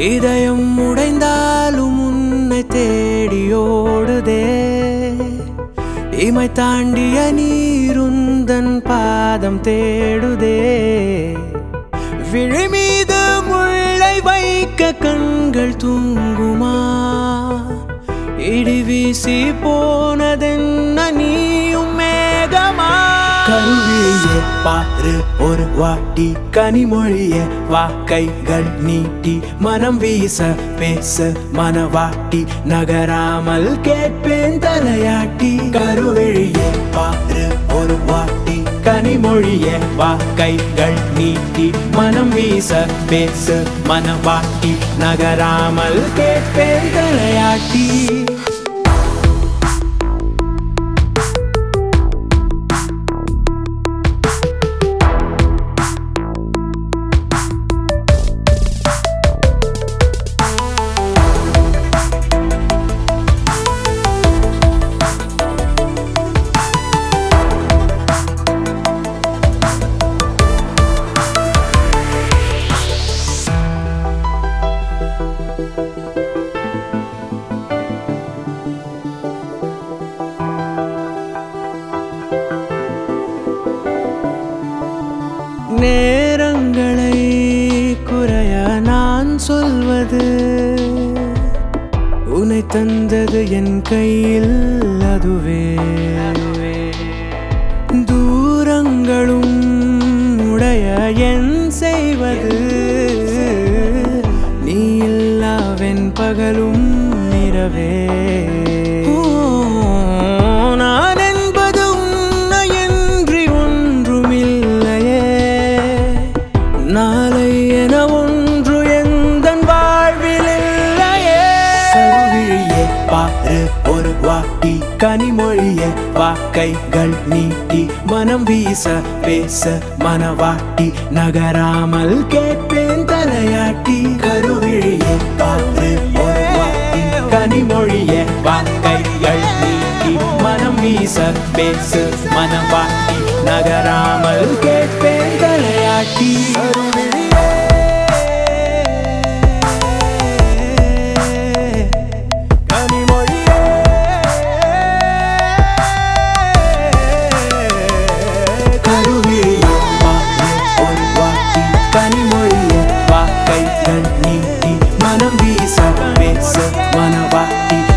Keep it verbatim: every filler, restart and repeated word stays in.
இதயம் உடைந்தாலும் உன்னை தேடியோடுதே இமை தாண்டிய நீருந்தன் பாதம் தேடுதே விழி மீது முள்ளை வைக்க கண்கள் தூங்குமா இடி வீசி போனதென்ன நீயும் மேகமா கருவிழியே பாரு ஒரு வாட்டி கனிமொழியே வா கைகள் நீட்டி மனம் வீச பேச மனவாட்டி நகராமல் கேட்பேன் தலையாட்டி கருவிழியே பாரு ஒரு வாட்டி கனிமொழியே வா கைகள் நீட்டி மனம் வீச பேச மனவாட்டி நகராமல் கேட்பேன் தலையாட்டி நேரங்களை குறைய நான் சொல்வது உன்னை தந்தது என் கையில் அதுவே தூரங்களும் உடைய என் செய்வது நீ இல்லாவென் பகலும் நிறவே நான் என்பது உன்னை என்று ஒன்றுமில்லையே நாளை என ஒன்று எந்தன் வாழ்வில் இல்லையே கருவிழியே பாரு ஒரு வாட்டி கனிமொழியே வா கைகள் நீட்டி மனம் வீச பேச மனவாட்டி நகராமல் கேட்பேன் தலையாட்டி கருவிழியே பாரு ஒரு வாட்டி கனிமொழியே வா கைகள் நீட்டி மனம் வீச பேச மனவாட்டி நகராமல் கேட்பேன் தலையாட்டி மனம் வீச பேச மனவாட்டி